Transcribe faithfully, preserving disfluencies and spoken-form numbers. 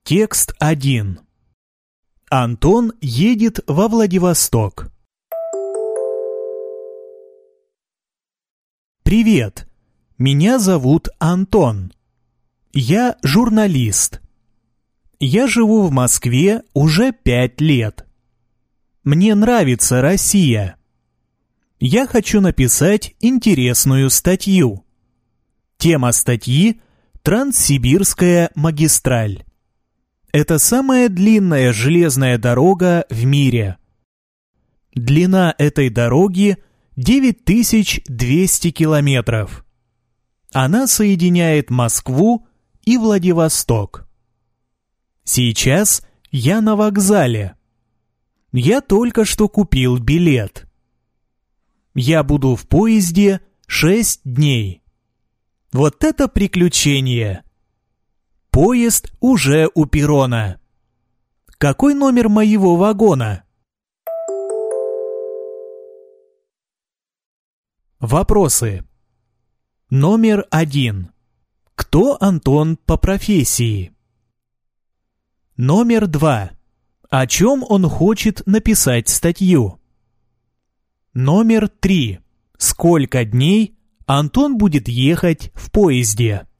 Текст один. Антон едет во Владивосток. Привет, меня зовут Антон. Я журналист. Я живу в Москве уже пять лет. Мне нравится Россия. Я хочу написать интересную статью. Тема статьи – Транссибирская магистраль. Это самая длинная железная дорога в мире. Длина этой дороги – девять тысяч двести километров. Она соединяет Москву и Владивосток. Сейчас я на вокзале. Я только что купил билет. Я буду в поезде шесть дней. Вот это приключение! Поезд уже у перрона. Какой номер моего вагона? Вопросы. Номер один. Кто Антон по профессии? Номер два. О чем он хочет написать статью? Номер три. Сколько дней Антон будет ехать в поезде?